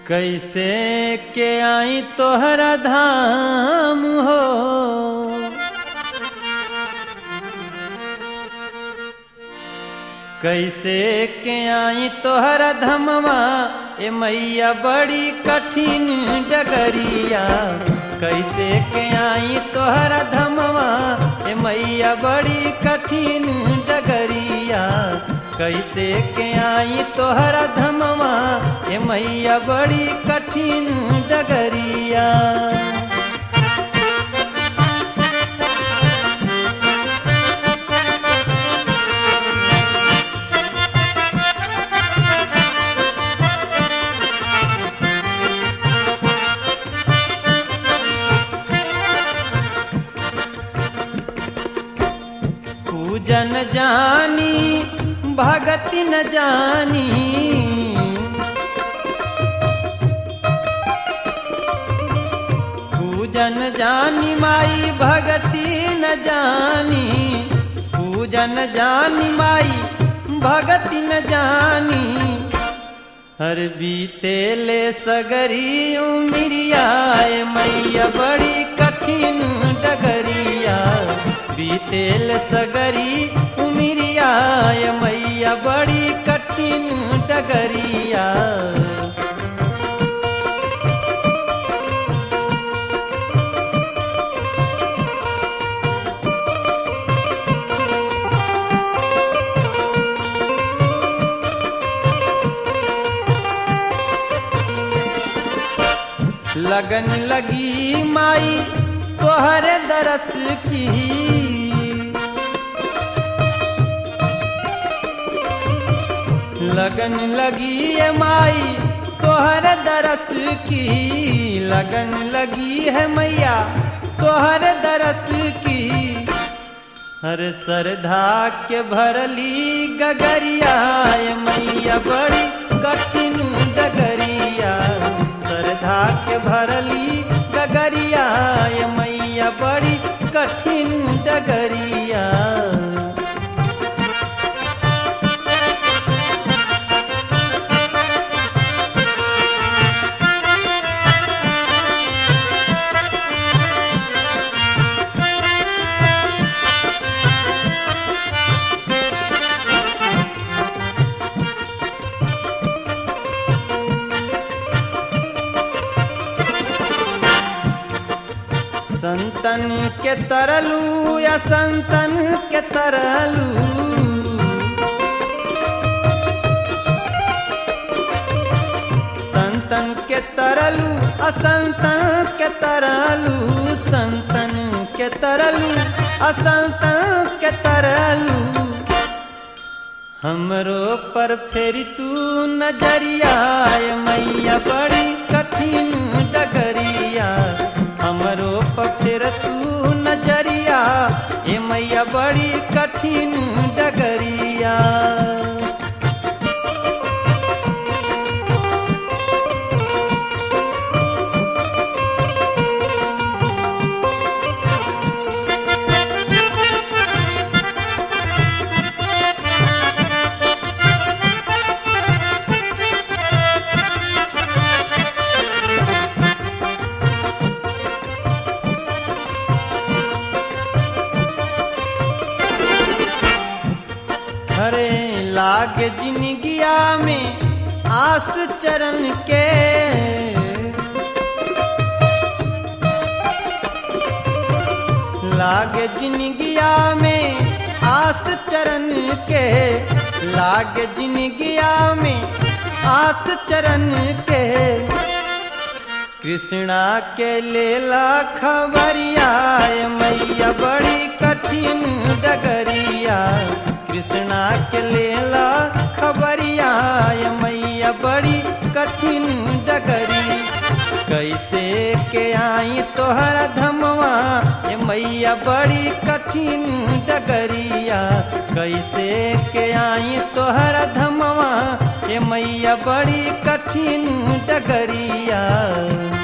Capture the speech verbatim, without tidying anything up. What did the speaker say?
कैसे के आई तोहरा धाम हो, कैसे के आई तोहरा धमवा ए मैया बड़ी कठिन डगरिया। कैसे के आई तोहरा धमवा ए मैया बड़ी कठिन डगरिया। कैसे के आई तोहरा धमवा ए मैया बड़ी कठिन डगरिया। पूजन जानी भगति न जानी, पूजन जानी माई भगति न जानी। पूजन जानी माई भगति न जानी। हर बीतेले सगरी उमिरिया ए मैया बड़ी कठिन डगरिया। बीतेल सगरी उमिरिया ए मैया बड़ी कठिन डगरिया। लगन लगी माई तोहर दरस की। लगन लगी है माई तोहर दरस की। लगन लगी है मैया तोहर दरस की। हर श्रद्धा के भरली गगरिया ए मैया बड़ी कठिन डगरिया। श्रद्धा के भरली गगरिया ए मैया बड़ी कठिन डगरिया। संतन के तरलू या संतन के तरलू। संतन के तरलू असंतन के तरलू। संतन के तरलू असंतन के तरलू। हमरो पर फेरी तू नजरिया ए मैया बड़ी कठिन डगरिया। हमरो पर फेर तू नजरिया ए मैया बड़ी कठिन डगरिया। हरे लाग जिनगिया में आस चरण के। लाग जिनगिया में आस चरण के। लाग जिनगिया में आस चरण के। कृष्णा के लेला खबरिया ए मैया बड़ी कठिन डगरिया। कृष्णा के लेला खबरिया ए मैया बड़ी कठिन डगरी। कैसे के आई तोहरा धमवा ए मैया बड़ी कठिन डगरिया। कैसे के आई तोहरा धमवा ए मैया बड़ी कठिन डगरिया।